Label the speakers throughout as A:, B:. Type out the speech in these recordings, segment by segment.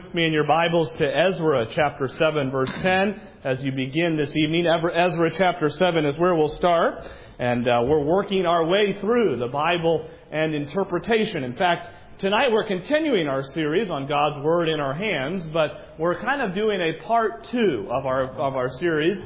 A: with me in your Bibles to Ezra chapter 7, verse 10 as you begin this evening. Ezra chapter 7 is where we'll start, and we're working our way through the Bible and interpretation. In fact, tonight we're continuing our series on God's Word in our hands, but we're kind of doing a part 2 of our series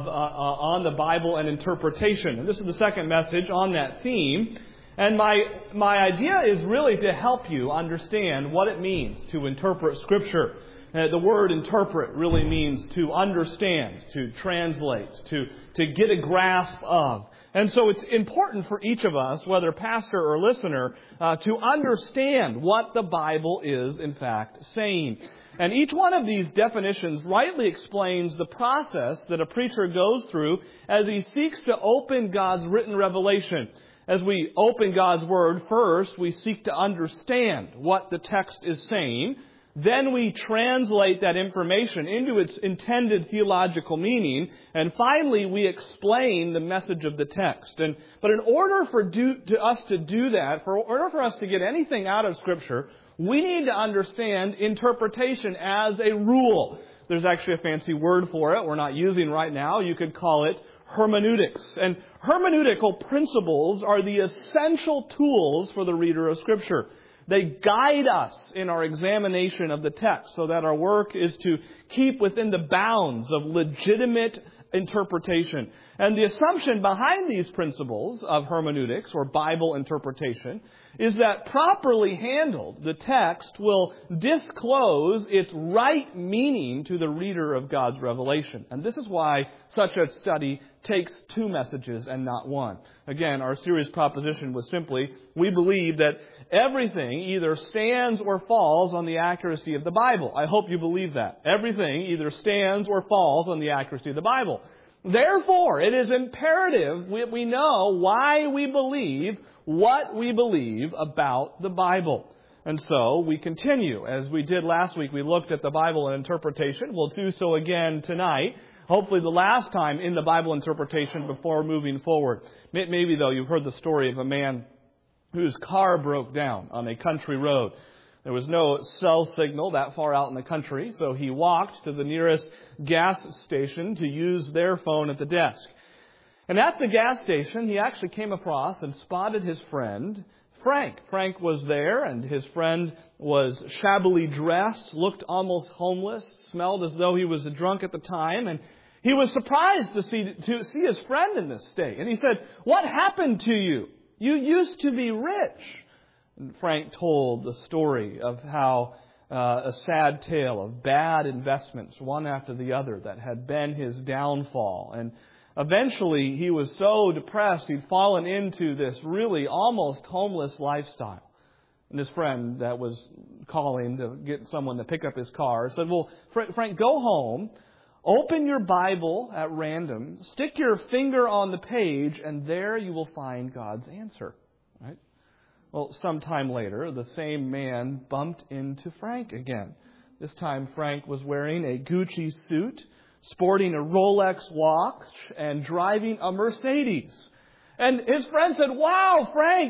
A: on the Bible and interpretation. And this is the second message on that theme. And my idea is really to help you understand what it means to interpret Scripture. The word interpret really means to understand, to translate, to get a grasp of. And so it's important for each of us, whether pastor or listener, to understand what the Bible is in fact saying. And each one of these definitions rightly explains the process that a preacher goes through as he seeks to open God's written revelation. As we open God's Word, first we seek to understand what the text is saying. Then we translate that information into its intended theological meaning. And finally, we explain the message of the text. But in order for us to do that, in order for us to get anything out of Scripture, we need to understand interpretation as a rule. There's actually a fancy word for it we're not using right now. You could call it hermeneutics. And hermeneutical principles are the essential tools for the reader of Scripture. They guide us in our examination of the text so that our work is to keep within the bounds of legitimate interpretation. And the assumption behind these principles of hermeneutics or Bible interpretation is that properly handled, the text will disclose its right meaning to the reader of God's revelation. And this is why such a study takes 2 messages and not 1. Again, our series proposition was simply, we believe that everything either stands or falls on the accuracy of the Bible. I hope you believe that. Everything either stands or falls on the accuracy of the Bible. Therefore, it is imperative we know why we believe what we believe about the Bible. And so we continue. As we did last week, we looked at the Bible and interpretation. We'll do so again tonight. Hopefully the last time in the Bible interpretation before moving forward. Maybe, though, you've heard the story of a man whose car broke down on a country road. There was no cell signal that far out in the country, so he walked to the nearest gas station to use their phone at the desk. And at the gas station, he actually came across and spotted his friend, Frank. Frank was there, and his friend was shabbily dressed, looked almost homeless, smelled as though he was drunk at the time, and he was surprised to see his friend in this state. And he said, "What happened to you? You used to be rich." And Frank told the story of how a sad tale of bad investments, one after the other, that had been his downfall. And eventually, he was so depressed, he'd fallen into this really almost homeless lifestyle. And his friend that was calling to get someone to pick up his car said, "Well, Frank, go home, open your Bible at random, stick your finger on the page, and there you will find God's answer." Right? Well, sometime later, the same man bumped into Frank again. This time, Frank was wearing a Gucci suit, sporting a Rolex watch, and driving a Mercedes. And his friend said, "Wow, Frank,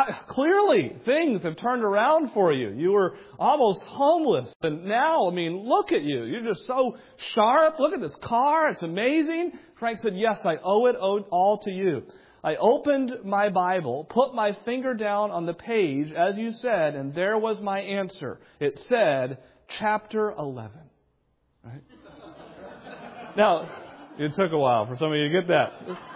A: clearly things have turned around for you. You were almost homeless, and now, look at you. You're just so sharp. Look at this car. It's amazing." Frank said, "Yes, I owe it all to you. I opened my Bible, put my finger down on the page, as you said, and there was my answer. It said, chapter 11. Right? Now, it took a while for some of you to get that.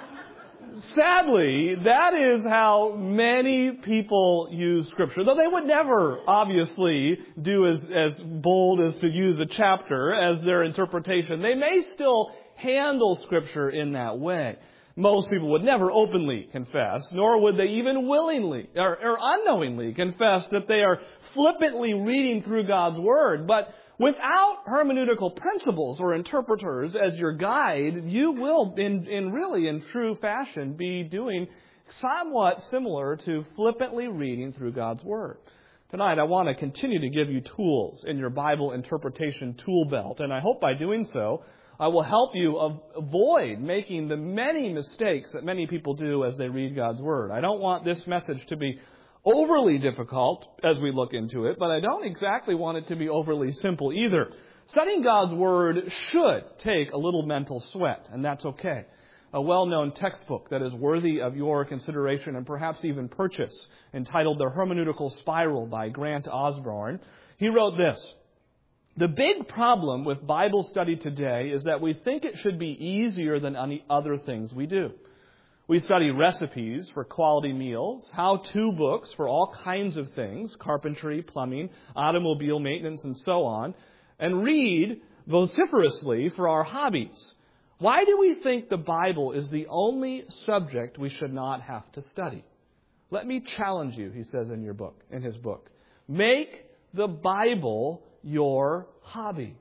A: Sadly, that is how many people use Scripture. Though they would never, obviously, do as bold as to use a chapter as their interpretation. They may still handle Scripture in that way. Most people would never openly confess, nor would they even willingly or unknowingly confess that they are flippantly reading through God's Word. But without hermeneutical principles or interpreters as your guide, you will, in true fashion, be doing somewhat similar to flippantly reading through God's Word. Tonight, I want to continue to give you tools in your Bible interpretation tool belt, and I hope by doing so, I will help you avoid making the many mistakes that many people do as they read God's Word. I don't want this message to be overly difficult as we look into it, but I don't exactly want it to be overly simple either. Studying God's Word should take a little mental sweat, and that's okay. A well-known textbook that is worthy of your consideration and perhaps even purchase, entitled The Hermeneutical Spiral by Grant Osborne, he wrote this: "The big problem with Bible study today is that we think it should be easier than any other things we do. We study recipes for quality meals, how-to books for all kinds of things, carpentry, plumbing, automobile maintenance, and so on, and read vociferously for our hobbies. Why do we think the Bible is the only subject we should not have to study? Let me challenge you," he says in his book. "Make the Bible your hobby."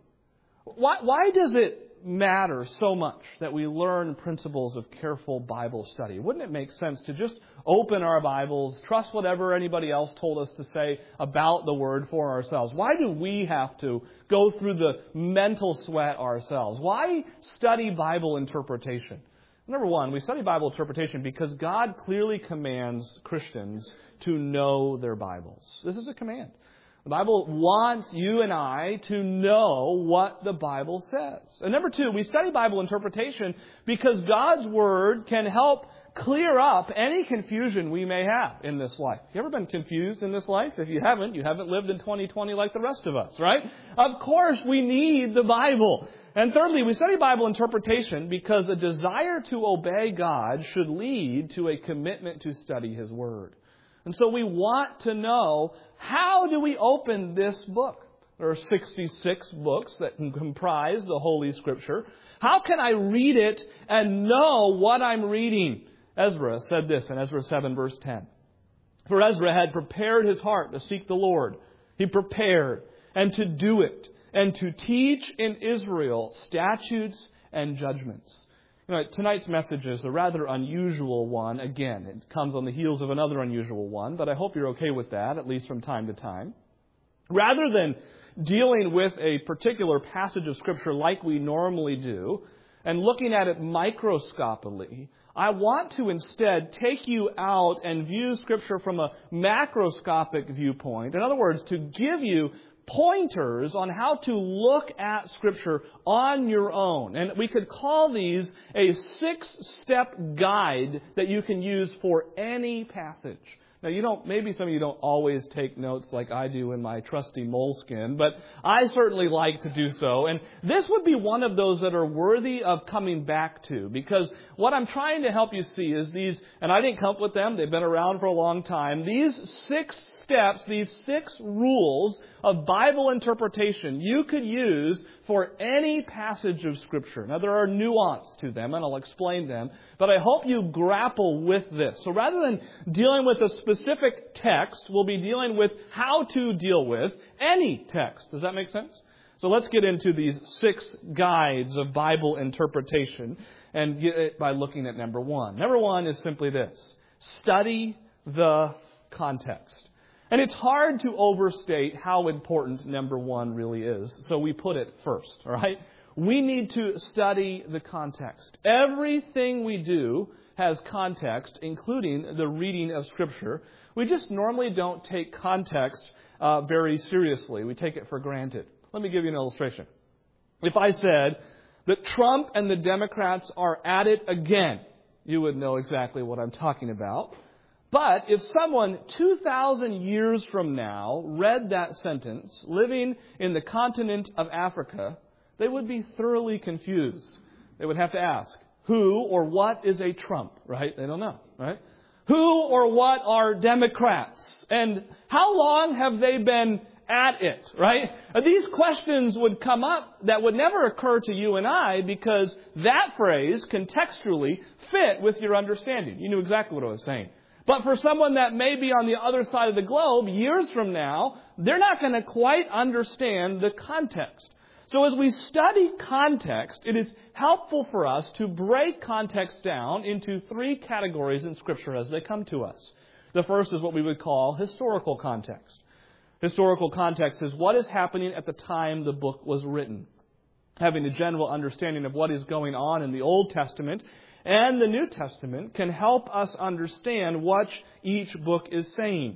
A: Why does it matter so much that we learn principles of careful Bible study? Wouldn't it make sense to just open our Bibles, trust whatever anybody else told us to say about the Word for ourselves? Why do we have to go through the mental sweat ourselves? Why study Bible interpretation? Number one, we study Bible interpretation because God clearly commands Christians to know their Bibles. This is a command. The Bible wants you and I to know what the Bible says. And number two, we study Bible interpretation because God's Word can help clear up any confusion we may have in this life. You ever been confused in this life? If you haven't lived in 2020 like the rest of us, right? Of course, we need the Bible. And thirdly, we study Bible interpretation because a desire to obey God should lead to a commitment to study His Word. And so we want to know, how do we open this book? There are 66 books that comprise the Holy Scripture. How can I read it and know what I'm reading? Ezra said this in Ezra 7, verse 10. "For Ezra had prepared his heart to seek the Lord. He prepared and to do it, and to teach in Israel statutes and judgments." Tonight's message is a rather unusual one. Again, it comes on the heels of another unusual one, but I hope you're okay with that, at least from time to time. Rather than dealing with a particular passage of Scripture like we normally do, and looking at it microscopically, I want to instead take you out and view Scripture from a macroscopic viewpoint. In other words, to give you pointers on how to look at Scripture on your own. And we could call these a 6-step guide that you can use for any passage. Now, maybe some of you don't always take notes like I do in my trusty moleskin, but I certainly like to do so. And this would be one of those that are worthy of coming back to, because what I'm trying to help you see is these, and I didn't come up with them, they've been around for a long time, these 6 steps, these 6 rules of Bible interpretation you could use for any passage of Scripture. Now, there are nuance to them, and I'll explain them, but I hope you grapple with this. So rather than dealing with a specific text, we'll be dealing with how to deal with any text. Does that make sense? So let's get into these 6 guides of Bible interpretation and get it by looking at number 1. Number 1 is simply this: study the context. And it's hard to overstate how important number 1 really is. So we put it first, all right? We need to study the context. Everything we do has context, including the reading of Scripture. We just normally don't take context very seriously. We take it for granted. Let me give you an illustration. If I said that Trump and the Democrats are at it again, you would know exactly what I'm talking about. But if someone 2,000 years from now read that sentence, living in the continent of Africa, they would be thoroughly confused. They would have to ask, who or what is a Trump, right? They don't know, right? Who or what are Democrats? And how long have they been at it, right? These questions would come up that would never occur to you and I because that phrase contextually fit with your understanding. You knew exactly what I was saying. But for someone that may be on the other side of the globe, years from now, they're not going to quite understand the context. So as we study context, it is helpful for us to break context down into 3 categories in Scripture as they come to us. The first is what we would call historical context. Historical context is what is happening at the time the book was written. Having a general understanding of what is going on in the Old Testament and the New Testament can help us understand what each book is saying.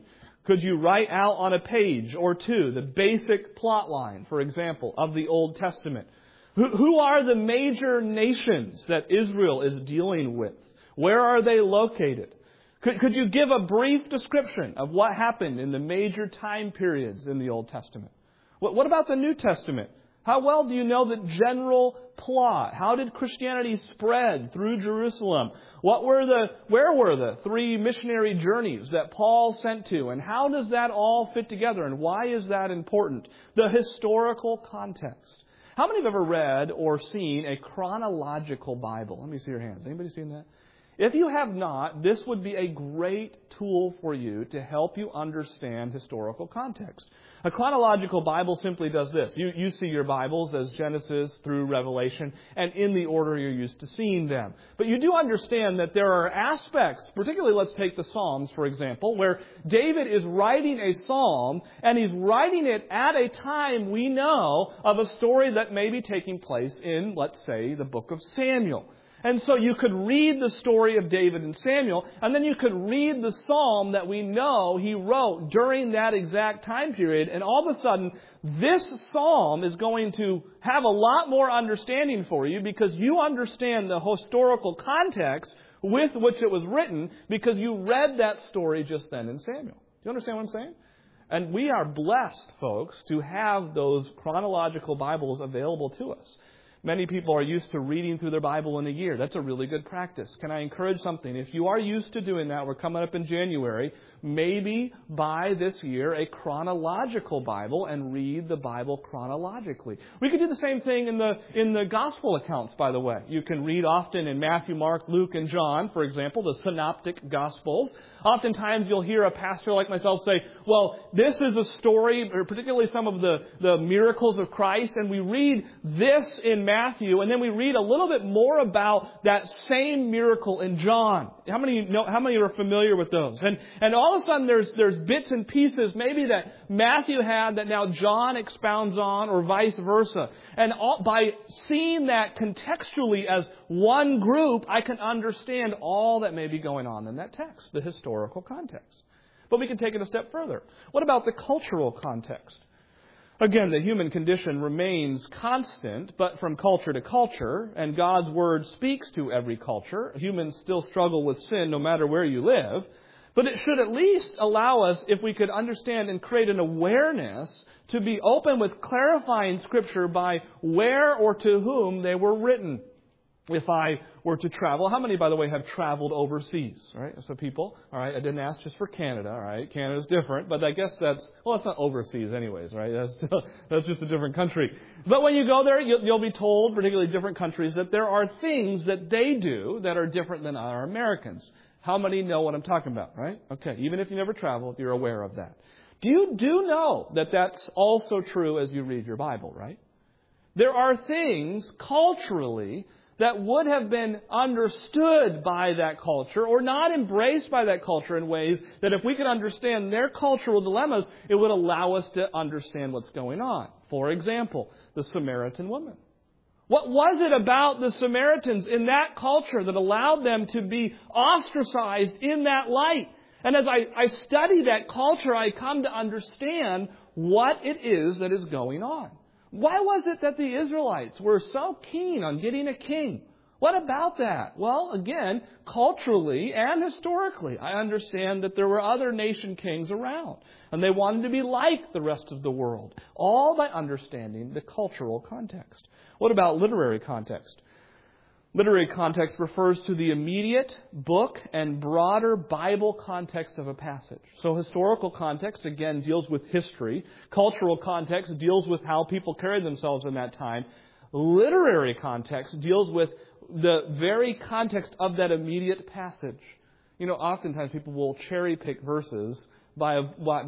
A: Could you write out on a page or two the basic plot line, for example, of the Old Testament? Who are the major nations that Israel is dealing with? Where are they located? Could you give a brief description of what happened in the major time periods in the Old Testament? What about the New Testament? How well do you know the general plot? How did Christianity spread through Jerusalem? Where were the 3 missionary journeys that Paul sent to? And how does that all fit together? And why is that important? The historical context. How many have ever read or seen a chronological Bible? Let me see your hands. Anybody seen that? If you have not, this would be a great tool for you to help you understand historical context. A chronological Bible simply does this. You see your Bibles as Genesis through Revelation, and in the order you're used to seeing them. But you do understand that there are aspects, particularly let's take the Psalms, for example, where David is writing a psalm, and he's writing it at a time we know of a story that may be taking place in, let's say, the book of Samuel. And so you could read the story of David and Samuel, and then you could read the psalm that we know he wrote during that exact time period, and all of a sudden, this psalm is going to have a lot more understanding for you because you understand the historical context with which it was written because you read that story just then in Samuel. Do you understand what I'm saying? And we are blessed, folks, to have those chronological Bibles available to us. Many people are used to reading through their Bible in a year. That's a really good practice. Can I encourage something? If you are used to doing that, we're coming up in January, maybe buy this year a chronological Bible and read the Bible chronologically. We could do the same thing in the gospel accounts, by the way. You can read often in Matthew, Mark, Luke, and John, for example, the synoptic gospels. Oftentimes you'll hear a pastor like myself say, well, this is a story, or particularly some of the miracles of Christ, and we read this in Matthew, and then we read a little bit more about that same miracle in John. How many are familiar with those? And all of a sudden there's bits and pieces maybe that Matthew had that now John expounds on, or vice versa. And by seeing that contextually as one group, I can understand all that may be going on in that text, the historical context. But we can take it a step further. What about the cultural context? Again, the human condition remains constant, but from culture to culture, and God's Word speaks to every culture. Humans still struggle with sin no matter where you live. But it should at least allow us, if we could understand and create an awareness, to be open with clarifying Scripture by where or to whom they were written. If I were to travel, how many, by the way, have traveled overseas? All right, so people, all right, I didn't ask just for Canada, all right, Canada's different, but I guess it's not overseas anyways, right? That's just a different country. But when you go there, you'll be told, particularly different countries, that there are things that they do that are different than our Americans. How many know what I'm talking about, right? Okay, even if you never traveled, you're aware of that. You do know that that's also true as you read your Bible, right? There are things culturally that would have been understood by that culture or not embraced by that culture in ways that if we could understand their cultural dilemmas, it would allow us to understand what's going on. For example, the Samaritan woman. What was it about the Samaritans in that culture that allowed them to be ostracized in that light? And as I study that culture, I come to understand what it is that is going on. Why was it that the Israelites were so keen on getting a king? What about that? Well, again, culturally and historically, I understand that there were other nation kings around. And they wanted to be like the rest of the world. All by understanding the cultural context. What about literary context? Literary context refers to the immediate book and broader Bible context of a passage. So historical context, again, deals with history. Cultural context deals with how people carried themselves in that time. Literary context deals with the very context of that immediate passage. You know, oftentimes people will cherry pick verses by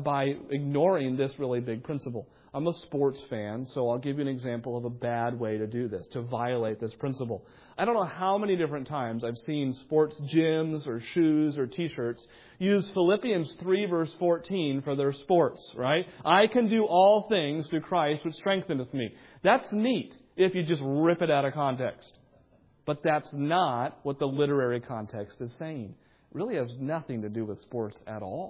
A: ignoring this really big principle. I'm a sports fan, so I'll give you an example of a bad way to do this, to violate this principle. I don't know how many different times I've seen sports gyms or shoes or T-shirts use Philippians 3 verse 14 for their sports, right? I can do all things through Christ which strengtheneth me. That's neat if you just rip it out of context. But that's not what the literary context is saying. It really has nothing to do with sports at all.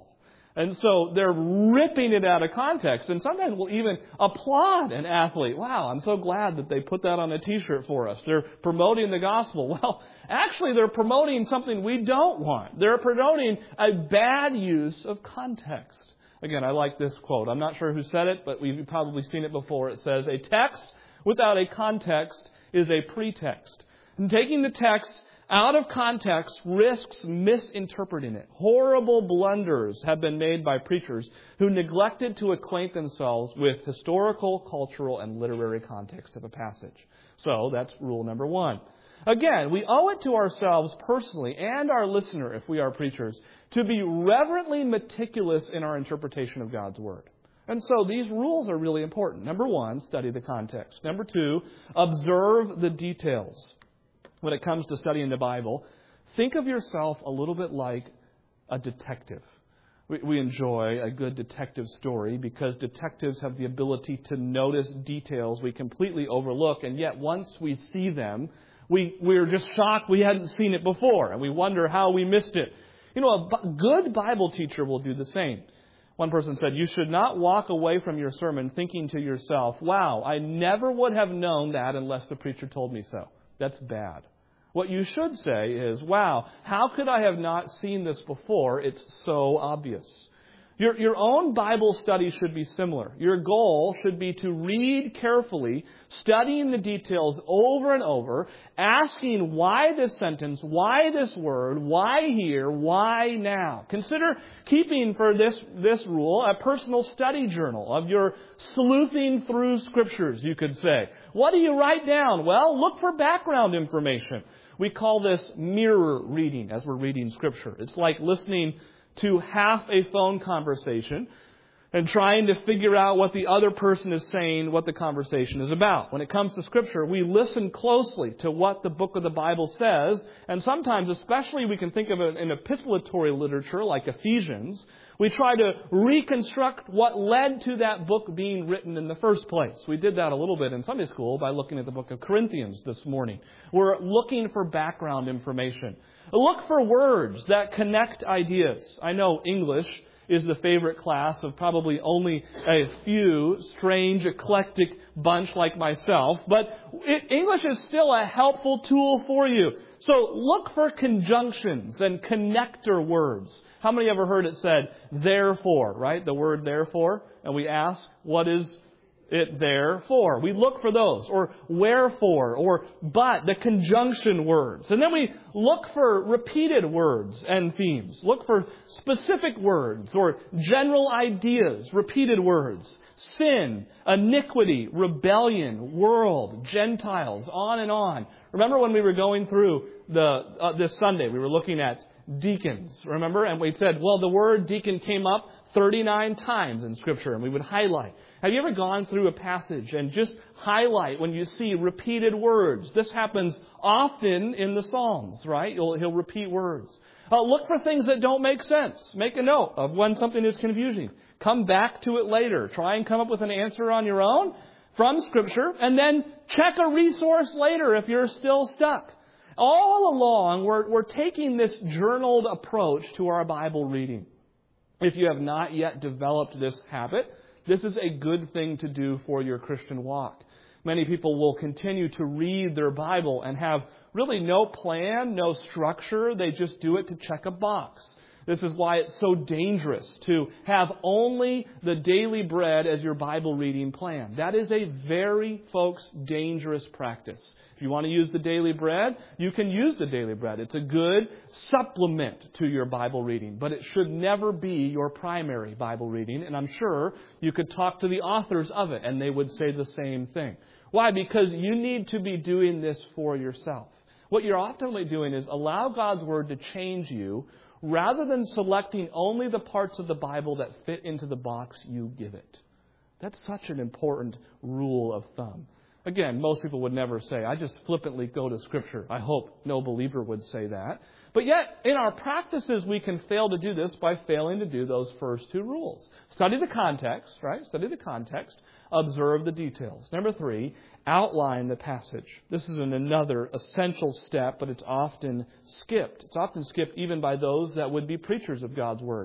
A: And so they're ripping it out of context. And sometimes we'll even applaud an athlete. Wow, I'm so glad that they put that on a t-shirt for us. They're promoting the gospel. Well, actually they're promoting something we don't want. They're promoting a bad use of context. Again, I like this quote. I'm not sure who said it, but we've probably seen it before. It says, "A text without a context is a pretext." And taking the text out of context risks misinterpreting it. Horrible blunders have been made by preachers who neglected to acquaint themselves with historical, cultural, and literary context of a passage. So that's rule number one. Again, we owe it to ourselves personally and our listener, if we are preachers, to be reverently meticulous in our interpretation of God's Word. And so these rules are really important. Number one, study the context. Number two, observe the details. When it comes to studying the Bible, think of yourself a little bit like a detective. We enjoy a good detective story because detectives have the ability to notice details we completely overlook, and yet once we see them, we're just shocked we hadn't seen it before, and we wonder how we missed it. You know, a good Bible teacher will do the same. One person said, "You should not walk away from your sermon thinking to yourself, 'Wow, I never would have known that unless the preacher told me so.' That's bad. What you should say is, 'Wow, how could I have not seen this before? It's so obvious.'" Your own Bible study should be similar. Your goal should be to read carefully, studying the details over and over, asking why this sentence, why this word, why here, why now. Consider keeping for this rule a personal study journal of your sleuthing through Scriptures, you could say. What do you write down? Well, look for background information. We call this mirror reading as we're reading Scripture. It's like listening to half a phone conversation and trying to figure out what the other person is saying, what the conversation is about. When it comes to Scripture, we listen closely to what the book of the Bible says, and sometimes, especially we can think of it in epistolatory literature like Ephesians, we try to reconstruct what led to that book being written in the first place. We did that a little bit in Sunday school by looking at the book of Corinthians this morning. We're looking for background information. Look for words that connect ideas. I know English is the favorite class of probably only a few strange, eclectic bunch like myself, but English is still a helpful tool for you. So look for conjunctions and connector words. How many ever heard it said, therefore, right? The word therefore. And we ask, what is it there for? We look for those. Or wherefore, or but, the conjunction words. And then we look for repeated words and themes. Look for specific words or general ideas, repeated words. Sin, iniquity, rebellion, world, Gentiles, on and on. Remember when we were going through this Sunday, we were looking at deacons, remember? And we said, well, the word deacon came up 39 times in Scripture, and we would highlight. Have you ever gone through a passage and just highlight when you see repeated words? This happens often in the Psalms, right? He'll repeat words. Look for things that don't make sense. Make a note of when something is confusing. Come back to it later. Try and come up with an answer on your own from Scripture, and then check a resource later if you're still stuck. All along, we're taking this journaled approach to our Bible reading. If you have not yet developed this habit, this is a good thing to do for your Christian walk. Many people will continue to read their Bible and have really no plan, no structure. They just do it to check a box. This is why it's so dangerous to have only the daily bread as your Bible reading plan. That is a very, folks, dangerous practice. If you want to use the daily bread, you can use the daily bread. It's a good supplement to your Bible reading, but it should never be your primary Bible reading. And I'm sure you could talk to the authors of it, and they would say the same thing. Why? Because you need to be doing this for yourself. What you're ultimately doing is allow God's Word to change you rather than selecting only the parts of the Bible that fit into the box you give it. That's such an important rule of thumb. Again, most people would never say, I just flippantly go to Scripture. I hope no believer would say that. But yet, in our practices, we can fail to do this by failing to do those first two rules. Study the context, right? Study the context. Observe the details. Number 3, outline the passage. This is another essential step, but it's often skipped. It's often skipped even by those that would be preachers of God's Word.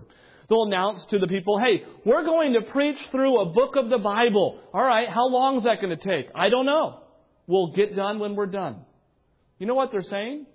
A: They'll announce to the people, hey, we're going to preach through a book of the Bible. All right, how long is that going to take? I don't know. We'll get done when we're done. You know what they're saying?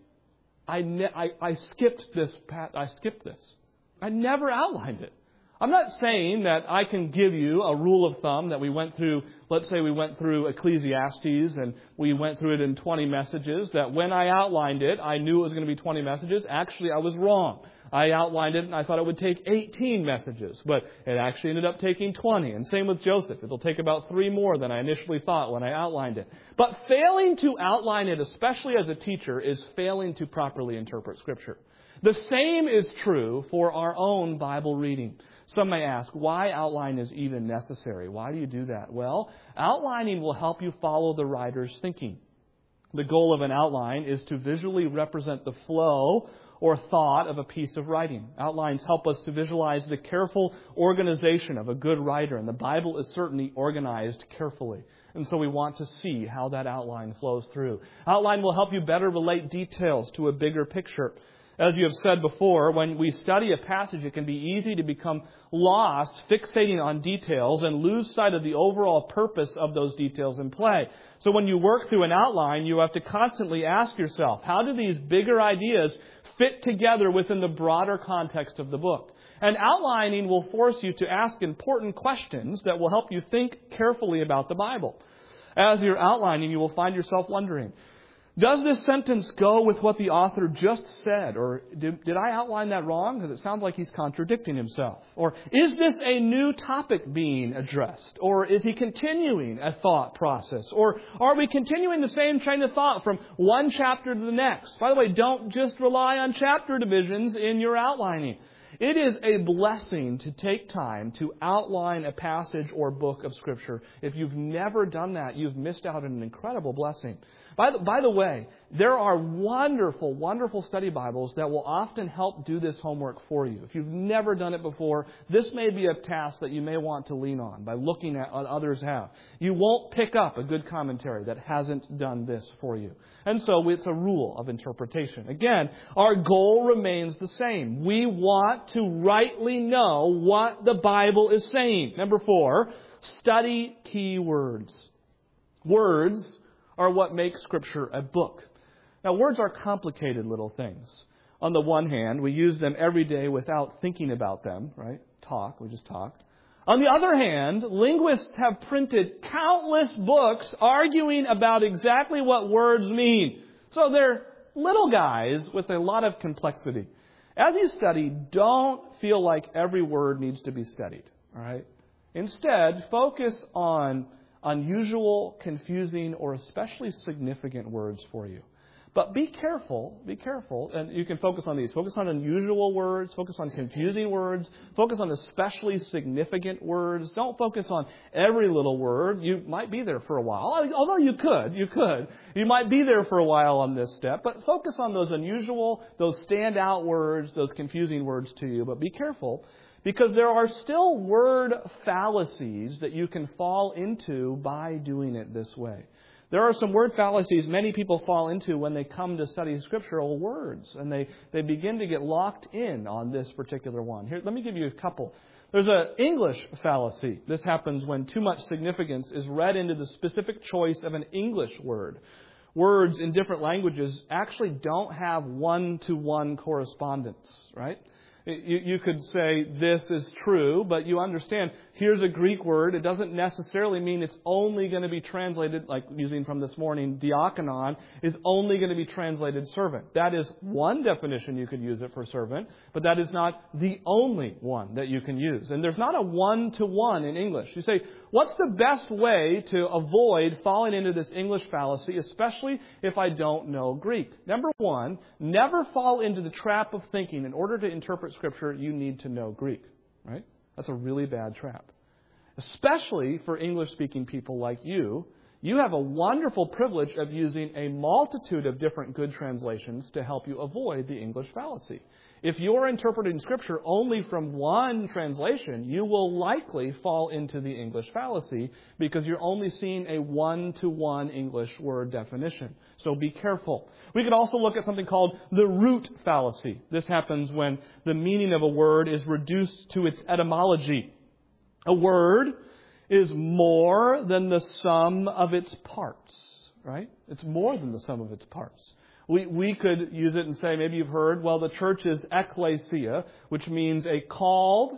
A: I skipped this. I skipped this. I never outlined it. I'm not saying that I can give you a rule of thumb that we went through. Let's say we went through Ecclesiastes and we went through it in 20 messages, that when I outlined it, I knew it was going to be 20 messages. Actually, I was wrong. I outlined it and I thought it would take 18 messages, but it actually ended up taking 20. And same with Joseph. It'll take about 3 more than I initially thought when I outlined it. But failing to outline it, especially as a teacher, is failing to properly interpret Scripture. The same is true for our own Bible reading. Some may ask, why outline is even necessary? Why do you do that? Well, outlining will help you follow the writer's thinking. The goal of an outline is to visually represent the flow or thought of a piece of writing. Outlines help us to visualize the careful organization of a good writer, and the Bible is certainly organized carefully. And so we want to see how that outline flows through. Outline will help you better relate details to a bigger picture. As you have said before, when we study a passage, it can be easy to become lost, fixating on details, and lose sight of the overall purpose of those details in play. So when you work through an outline, you have to constantly ask yourself, how do these bigger ideas fit together within the broader context of the book? And outlining will force you to ask important questions that will help you think carefully about the Bible. As you're outlining, you will find yourself wondering, does this sentence go with what the author just said? Or did I outline that wrong? Because it sounds like he's contradicting himself. Or is this a new topic being addressed? Or is he continuing a thought process? Or are we continuing the same train of thought from one chapter to the next? By the way, don't just rely on chapter divisions in your outlining. It is a blessing to take time to outline a passage or book of Scripture. If you've never done that, you've missed out on an incredible blessing. By the way, there are wonderful, wonderful study Bibles that will often help do this homework for you. If you've never done it before, this may be a task that you may want to lean on by looking at what others have. You won't pick up a good commentary that hasn't done this for you. And so it's a rule of interpretation. Again, our goal remains the same. We want to rightly know what the Bible is saying. Number 4, study key words. Words are what makes Scripture a book. Now, words are complicated little things. On the one hand, we use them every day without thinking about them, right? We just talk. On the other hand, linguists have printed countless books arguing about exactly what words mean. So they're little guys with a lot of complexity. As you study, don't feel like every word needs to be studied, all right? Instead, focus on unusual, confusing, or especially significant words for you. But be careful, and you can focus on these. Focus on unusual words, focus on confusing words, focus on especially significant words. Don't focus on every little word. You might be there for a while, although you could. You might be there for a while on this step, but focus on those unusual, those standout words, those confusing words to you. But be careful, because there are still word fallacies that you can fall into by doing it this way. There are some word fallacies many people fall into when they come to study scriptural words, and they begin to get locked in on this particular one. Here, let me give you a couple. There's an English fallacy. This happens when too much significance is read into the specific choice of an English word. Words in different languages actually don't have one-to-one correspondence, right? You could say this is true, but you understand, here's a Greek word. It doesn't necessarily mean it's only going to be translated, like using from this morning, diakonon, is only going to be translated servant. That is one definition you could use it for servant, but that is not the only one that you can use. And there's not a one-to-one in English. You say, what's the best way to avoid falling into this English fallacy, especially if I don't know Greek? Number 1, never fall into the trap of thinking in order to interpret Scripture, you need to know Greek, right? That's a really bad trap. Especially for English-speaking people like you. you have a wonderful privilege of using a multitude of different good translations to help you avoid the English fallacy. If you're interpreting Scripture only from one translation, you will likely fall into the English fallacy because you're only seeing a one-to-one English word definition. So be careful. We could also look at something called the root fallacy. This happens when the meaning of a word is reduced to its etymology. A word is more than the sum of its parts, right? It's more than the sum of its parts. We could use it and say, maybe you've heard, well, the church is ecclesia, which means a called,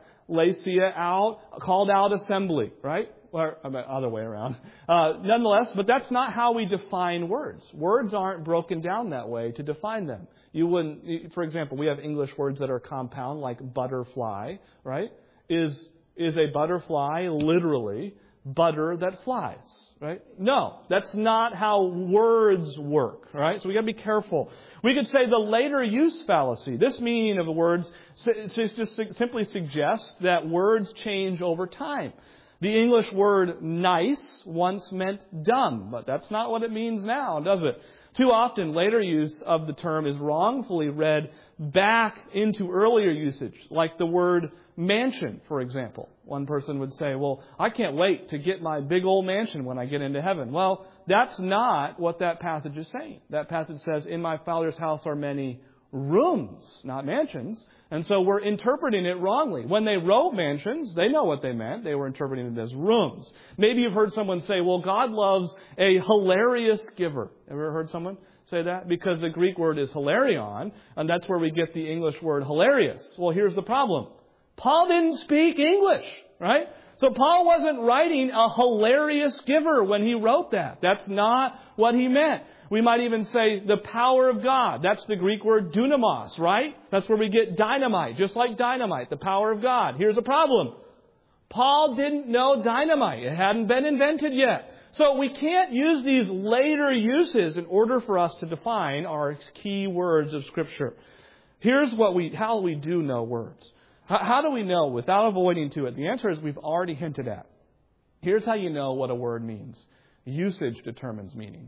A: called out assembly, right? Or other way around. Nonetheless, but that's not how we define words. Words aren't broken down that way to define them. You wouldn't, for example, we have English words that are compound, like butterfly, right? Is a butterfly literally butter that flies? Right? No, that's not how words work. Right? So we got to be careful. We could say the later use fallacy. This meaning of the words just simply suggests that words change over time. The English word nice once meant dumb, but that's not what it means now, does it? Too often, later use of the term is wrongfully read back into earlier usage, like the word mansion, for example. One person would say, well, I can't wait to get my big old mansion when I get into heaven. Well, that's not what that passage is saying. That passage says, in my Father's house are many rooms, not mansions. And so we're interpreting it wrongly. When they wrote mansions, they know what they meant. They were interpreting it as rooms. Maybe you've heard someone say, well, God loves a hilarious giver. Ever heard someone say that? Because the Greek word is hilarion, and that's where we get the English word hilarious. Well, here's the problem. Paul didn't speak English, right? So Paul wasn't writing a hilarious giver when he wrote that. That's not what he meant. We might even say the power of God. That's the Greek word dunamos, right? That's where we get dynamite, just like dynamite, the power of God. Here's the problem. Paul didn't know dynamite. It hadn't been invented yet. So we can't use these later uses in order for us to define our key words of Scripture. Here's how we do know words. How do we know without avoiding to it? The answer is we've already hinted at. Here's how you know what a word means. Usage determines meaning.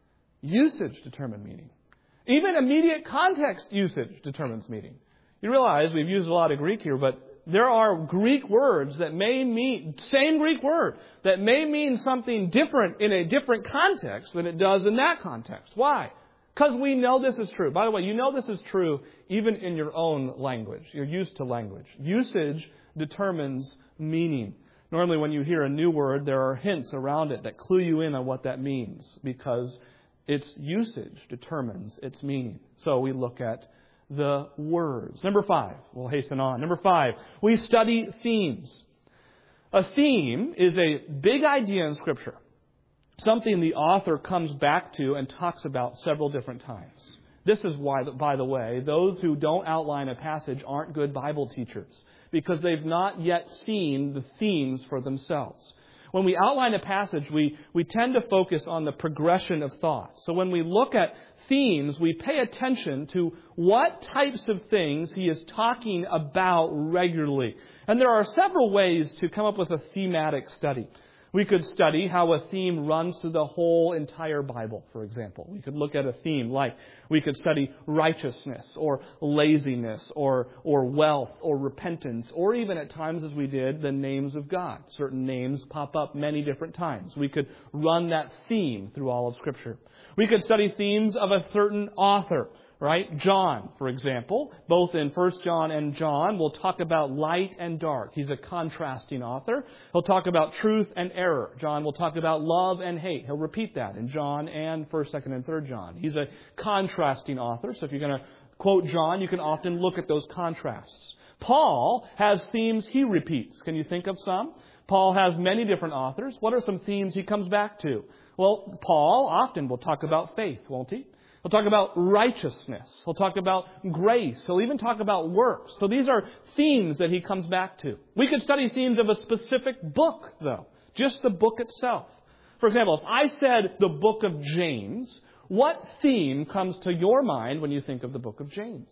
A: Usage determines meaning. Even immediate context usage determines meaning. You realize we've used a lot of Greek here, but there are Greek words that may mean, same Greek word, that may mean something different in a different context than it does in that context. Why? Because we know this is true. By the way, you know this is true even in your own language. You're used to language. Usage determines meaning. Normally when you hear a new word, there are hints around it that clue you in on what that means because its usage determines its meaning. So we look at the words. Number 5. We'll hasten on. Number 5. We study themes. A theme is a big idea in Scripture. Something the author comes back to and talks about several different times. This is why, by the way, those who don't outline a passage aren't good Bible teachers, because they've not yet seen the themes for themselves. When we outline a passage, we tend to focus on the progression of thought. So when we look at themes, we pay attention to what types of things he is talking about regularly. And there are several ways to come up with a thematic study. We could study how a theme runs through the whole entire Bible, for example. We could look at a theme like we could study righteousness or laziness or wealth or repentance, or even at times as we did, the names of God. Certain names pop up many different times. We could run that theme through all of Scripture. We could study themes of a certain author. Right? John, for example, both in 1 John and John, will talk about light and dark. He's a contrasting author. He'll talk about truth and error. John will talk about love and hate. He'll repeat that in John and 1st, 2nd, and 3rd John. He's a contrasting author. So if you're going to quote John, you can often look at those contrasts. Paul has themes he repeats. Can you think of some? Paul has many different authors. What are some themes he comes back to? Well, Paul often will talk about faith, won't he? He'll talk about righteousness. He'll talk about grace. He'll even talk about works. So these are themes that he comes back to. We could study themes of a specific book, though. Just the book itself. For example, if I said the book of James, what theme comes to your mind when you think of the book of James?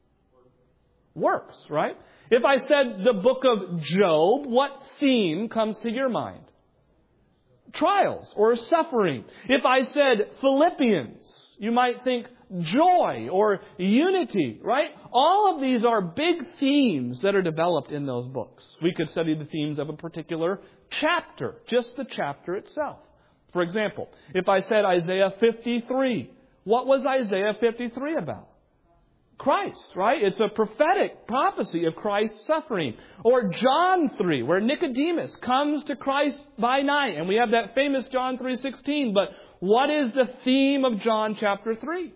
A: Works, right? If I said the book of Job, what theme comes to your mind? trials or suffering. If I said Philippians, you might think joy or unity, right? All of these are big themes that are developed in those books. We could study the themes of a particular chapter, just the chapter itself. For example, if I said Isaiah 53, what was Isaiah 53 about? Christ, right? It's a prophetic prophecy of Christ's suffering. Or John 3, where Nicodemus comes to Christ by night. And we have that famous John 3:16. But what is the theme of John chapter 3?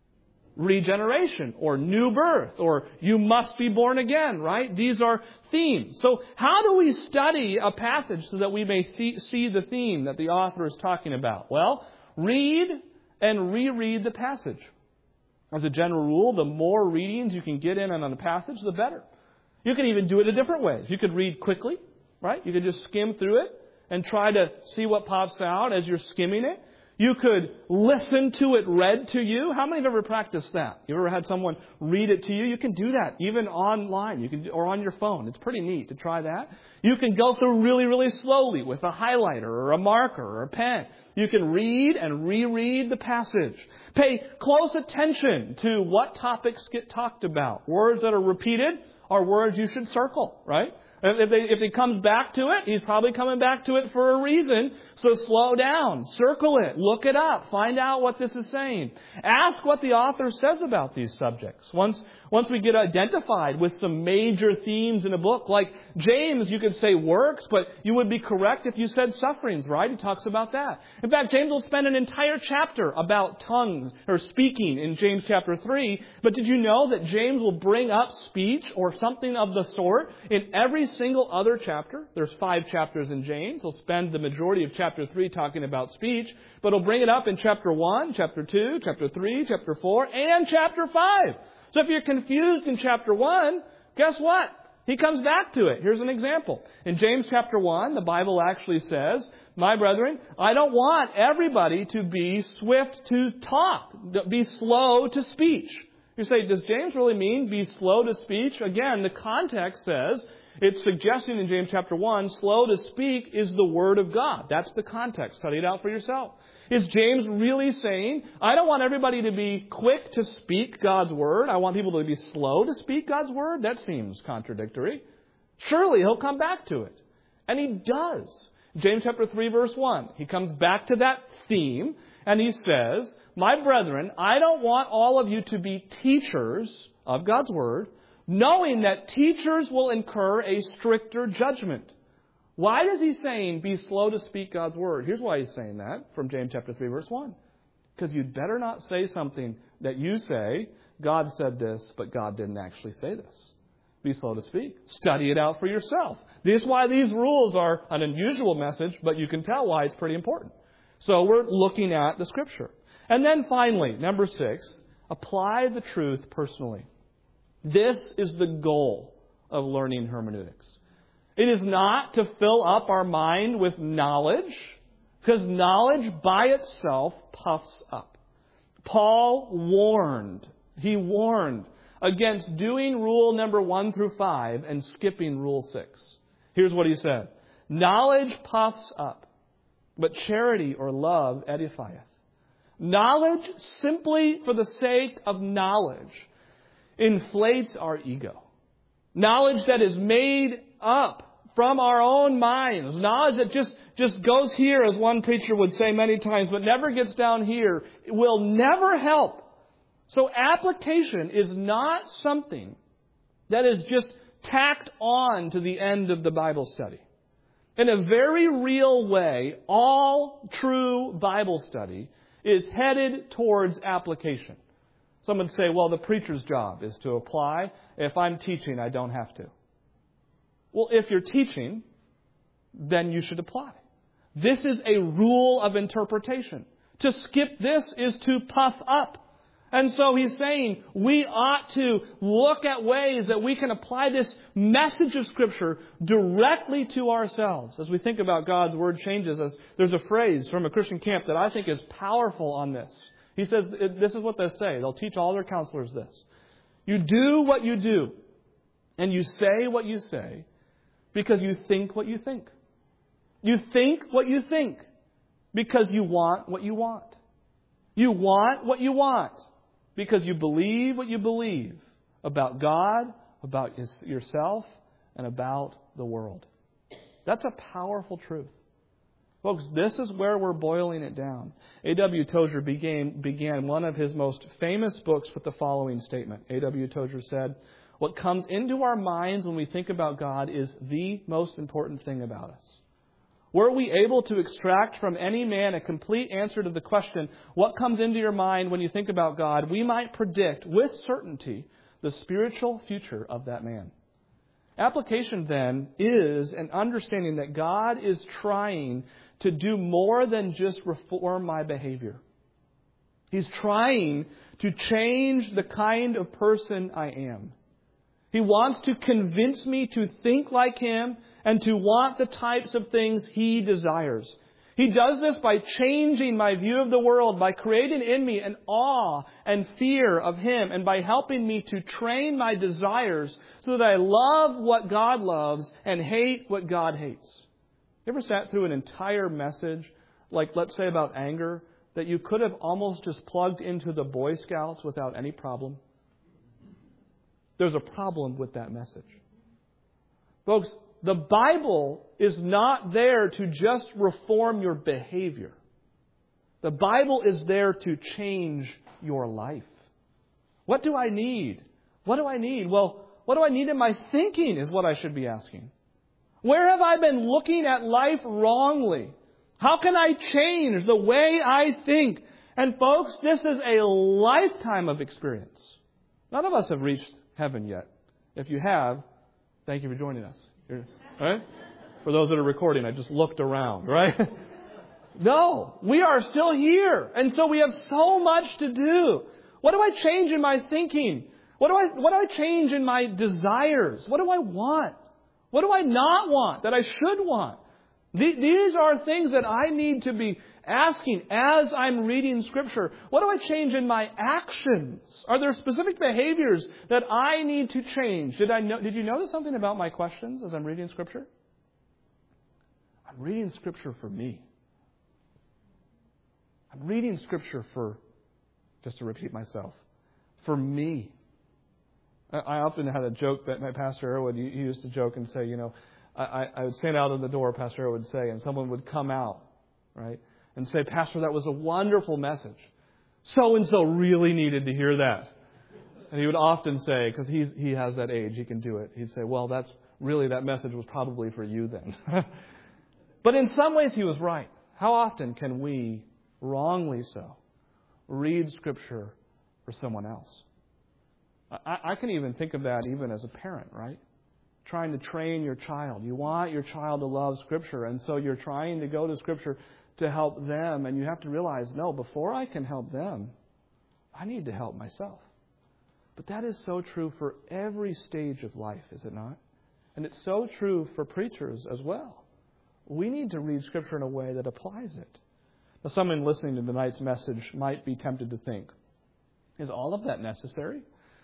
A: Regeneration, or new birth, or you must be born again, right? These are themes. So how do we study a passage so that we may see the theme that the author is talking about? Well, read and reread the passage. As a general rule, the more readings you can get in on a passage, the better. You can even do it in different ways. You could read quickly, right? You could just skim through it and try to see what pops out as you're skimming it. You could listen to it read to you. How many have ever practiced that? You ever had someone read it to you? You can do that even online, or on your phone. It's pretty neat to try that. You can go through really, really slowly with a highlighter or a marker or a pen. You can read and reread the passage. Pay close attention to what topics get talked about. Words that are repeated are words you should circle, right? If he comes back to it, he's probably coming back to it for a reason. So slow down, circle it, look it up, find out what this is saying. Ask what the author says about these subjects. Once we get identified with some major themes in a book, like James, you could say works, but you would be correct if you said sufferings, right? He talks about that. In fact, James will spend an entire chapter about tongues or speaking in James chapter 3. But did you know that James will bring up speech or something of the sort in every single other chapter? There's 5 chapters in James. He'll spend the majority of chapter 3 talking about speech, but he'll bring it up in chapter 1, chapter 2, chapter 3, chapter 4, and chapter 5. So if you're confused in chapter 1, guess what? He comes back to it. Here's an example. In James chapter 1, the Bible actually says, "My brethren, I don't want everybody to be swift to talk, be slow to speech." You say, does James really mean be slow to speech? Again, the context says, it's suggesting in James chapter 1, slow to speak is the Word of God. That's the context. Study it out for yourself. Is James really saying, I don't want everybody to be quick to speak God's Word. I want people to be slow to speak God's Word? That seems contradictory. Surely he'll come back to it. And he does. James chapter 3 verse 1. He comes back to that theme and he says, "My brethren, I don't want all of you to be teachers of God's Word, knowing that teachers will incur a stricter judgment." Why is he saying be slow to speak God's Word? Here's why he's saying that from James chapter 3 verse 1. Because you'd better not say something that you say, God said this, but God didn't actually say this. Be slow to speak. Study it out for yourself. This is why these rules are an unusual message, but you can tell why it's pretty important. So we're looking at the Scripture. And then finally, number 6, apply the truth personally. This is the goal of learning hermeneutics. It is not to fill up our mind with knowledge, because knowledge by itself puffs up. Paul warned against doing rule number 1 through 5 and skipping rule 6. Here's what he said. Knowledge puffs up, but charity or love edifieth. Knowledge simply for the sake of knowledge inflates our ego. Knowledge that is made up from our own minds. Knowledge that just goes here, as one preacher would say many times, but never gets down here, will never help. So application is not something that is just tacked on to the end of the Bible study. In a very real way, all true Bible study is headed towards application. Some would say, well, the preacher's job is to apply. If I'm teaching, I don't have to. Well, if you're teaching, then you should apply. This is a rule of interpretation. To skip this is to puff up. And so he's saying we ought to look at ways that we can apply this message of Scripture directly to ourselves. As we think about God's Word changes us, there's a phrase from a Christian camp that I think is powerful on this. He says, this is what they say. They'll teach all their counselors this. You do what you do, and you say what you say, because you think what you think. You think what you think, because you want what you want. You want what you want because you believe what you believe about God, about yourself, and about the world. That's a powerful truth. Folks, this is where we're boiling it down. A.W. Tozer began one of his most famous books with the following statement. A.W. Tozer said, "What comes into our minds when we think about God is the most important thing about us." Were we able to extract from any man a complete answer to the question, what comes into your mind when you think about God, we might predict with certainty the spiritual future of that man. Application, then, is an understanding that God is trying to do more than just reform my behavior. He's trying to change the kind of person I am. He wants to convince me to think like Him and to want the types of things He desires. He does this by changing my view of the world, by creating in me an awe and fear of Him, and by helping me to train my desires so that I love what God loves and hate what God hates. You ever sat through an entire message, like let's say about anger, that you could have almost just plugged into the Boy Scouts without any problem? There's a problem with that message. Folks, the Bible is not there to just reform your behavior. The Bible is there to change your life. What do I need? What do I need? Well, what do I need in my thinking is what I should be asking. Where have I been looking at life wrongly? How can I change the way I think? And folks, this is a lifetime of experience. None of us have reached heaven yet. If you have, thank you for joining us. Right? For those that are recording, I just looked around, right? No, we are still here. And so we have so much to do. What do I change in my thinking? What do I change in my desires? What do I want? What do I not want that I should want? These are things that I need to be asking as I'm reading Scripture. What do I change in my actions? Are there specific behaviors that I need to change? Did you notice something about my questions as I'm reading Scripture? I'm reading Scripture for me. I'm reading Scripture for, just to repeat myself, for me. I often had a joke that my Pastor Erwood, he used to joke and say, I would stand out on the door, Pastor Erwood would say, and someone would come out, right? And say, "Pastor, that was a wonderful message. So-and-so really needed to hear that." And he would often say, because he has that age, he can do it. He'd say, "Well, that message was probably for you then." But in some ways he was right. How often can we, wrongly so, read Scripture for someone else? I can even think of that even as a parent, right? Trying to train your child. You want your child to love Scripture, and so you're trying to go to Scripture to help them, and you have to realize, no, before I can help them, I need to help myself. But that is so true for every stage of life, is it not? And it's so true for preachers as well. We need to read Scripture in a way that applies it. Now, someone listening to tonight's message might be tempted to think, is all of that necessary?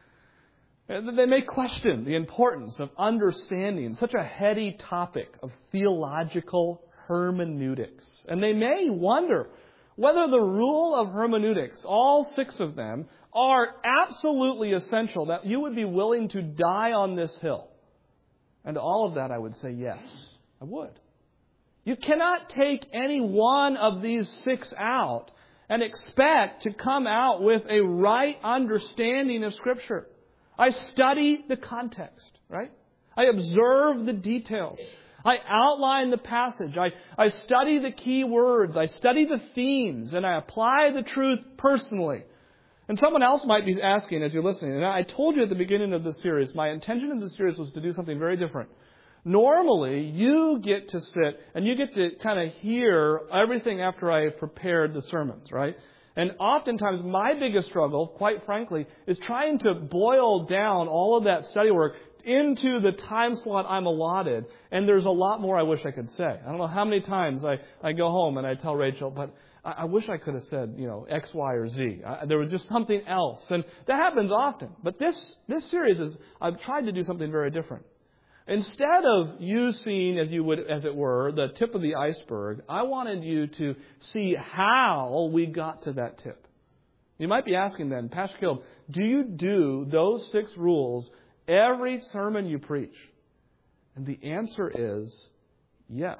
A: They may question the importance of understanding such a heady topic of theological hermeneutics. And they may wonder whether the rule of hermeneutics, all 6 of them, are absolutely essential, that you would be willing to die on this hill. And to all of that, I would say yes, I would. You cannot take any one of these 6 out and expect to come out with a right understanding of Scripture. I study the context, right? I observe the details. I outline the passage. I study the key words. I study the themes, and I apply the truth personally. And someone else might be asking as you're listening, and I told you at the beginning of this series, my intention in this series was to do something very different. Normally, you get to sit and you get to kind of hear everything after I have prepared the sermons, right? And oftentimes my biggest struggle, quite frankly, is trying to boil down all of that study work into the time slot I'm allotted. And there's a lot more I wish I could say. I don't know how many times I go home and I tell Rachel, but I wish I could have said, X, Y, or Z. There was just something else. And that happens often. But this series I've tried to do something very different. Instead of you seeing, as it were, the tip of the iceberg, I wanted you to see how we got to that tip. You might be asking then, Pastor Caleb, do you do those 6 rules every sermon you preach? And the answer is yes.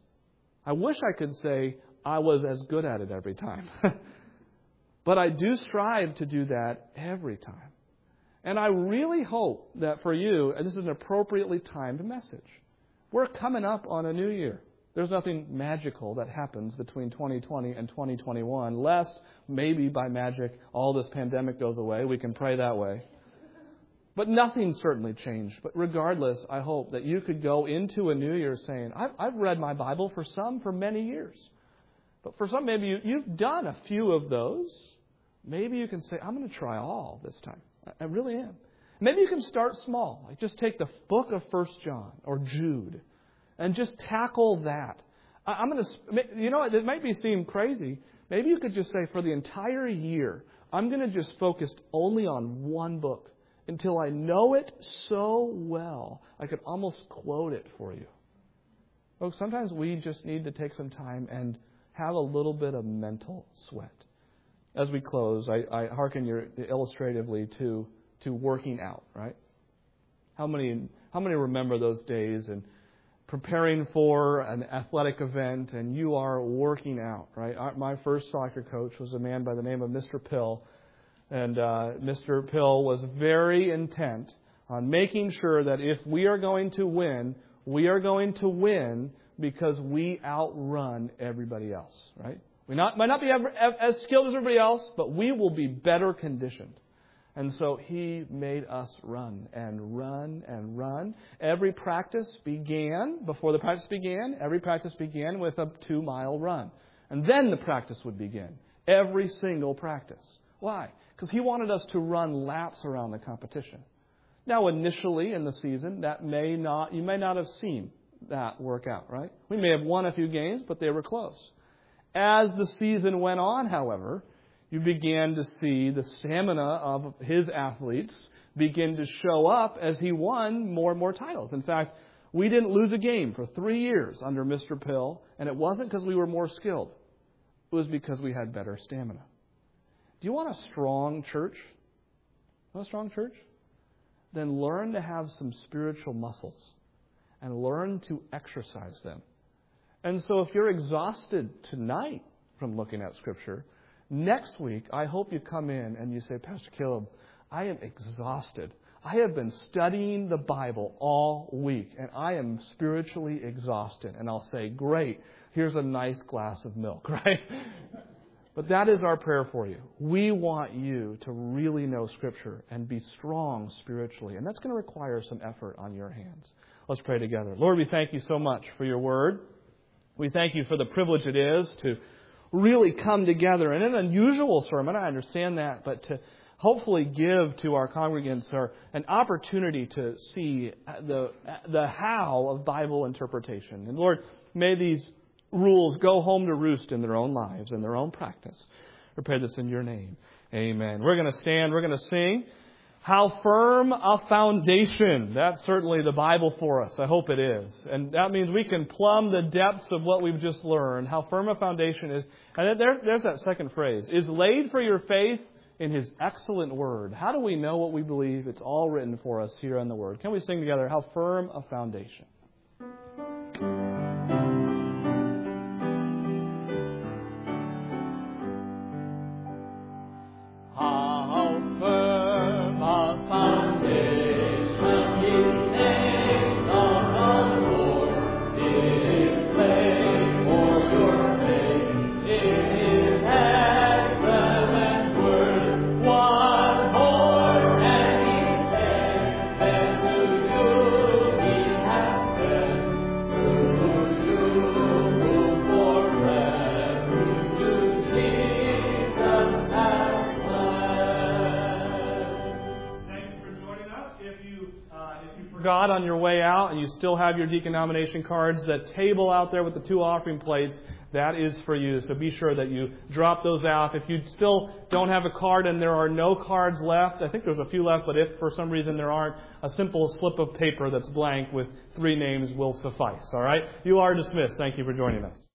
A: I wish I could say I was as good at it every time. But I do strive to do that every time. And I really hope that for you, this is an appropriately timed message. We're coming up on a new year. There's nothing magical that happens between 2020 and 2021, lest maybe by magic all this pandemic goes away. We can pray that way. But nothing certainly changed. But regardless, I hope that you could go into a new year saying, I've read my Bible for many years. But for some, maybe you've done a few of those. Maybe you can say, I'm going to try all this time. I really am. Maybe you can start small. Like just take the book of 1 John or Jude and just tackle that. I'm going to, you know, it might seem crazy. Maybe you could just say for the entire year, I'm going to just focus only on one book until I know it so well I could almost quote it for you. Folks, sometimes we just need to take some time and have a little bit of mental sweat. As we close, I hearken illustratively to working out, right? How many remember those days and preparing for an athletic event and you are working out, right? My first soccer coach was a man by the name of Mr. Pill. And Mr. Pill was very intent on making sure that if we are going to win, we are going to win because we outrun everybody else, right? We might not be as skilled as everybody else, but we will be better conditioned. And so he made us run and run and run. Every practice began with a 2-mile run. And then the practice would begin. Every single practice. Why? Because he wanted us to run laps around the competition. Now, initially in the season, you may not have seen that work out, right? We may have won a few games, but they were close. As the season went on, however, you began to see the stamina of his athletes begin to show up as he won more and more titles. In fact, we didn't lose a game for 3 years under Mr. Pill, and it wasn't because we were more skilled. It was because we had better stamina. Do you want a strong church? Want a strong church? Then learn to have some spiritual muscles and learn to exercise them. And so if you're exhausted tonight from looking at Scripture, next week I hope you come in and you say, Pastor Caleb, I am exhausted. I have been studying the Bible all week and I am spiritually exhausted. And I'll say, great, here's a nice glass of milk, right? But that is our prayer for you. We want you to really know Scripture and be strong spiritually. And that's going to require some effort on your hands. Let's pray together. Lord, we thank you so much for your word. We thank you for the privilege it is to really come together in an unusual sermon. I understand that, but to hopefully give to our congregants an opportunity to see the how of Bible interpretation. And Lord, may these rules go home to roost in their own lives and their own practice. We pray this in your name. Amen. We're going to stand. We're going to sing. How firm a foundation. That's certainly the Bible for us. I hope it is. And that means we can plumb the depths of what we've just learned. How firm a foundation is. And there's that second phrase. Is laid for your faith in His excellent word. How do we know what we believe? It's all written for us here in the Word. Can we sing together? How firm a foundation. If you forgot on your way out and you still have your deacon nomination cards, that table out there with the 2 offering plates, that is for you. So be sure that you drop those out. If you still don't have a card and there are no cards left, I think there's a few left, but if for some reason there aren't, a simple slip of paper that's blank with 3 names will suffice. All right? You are dismissed. Thank you for joining us.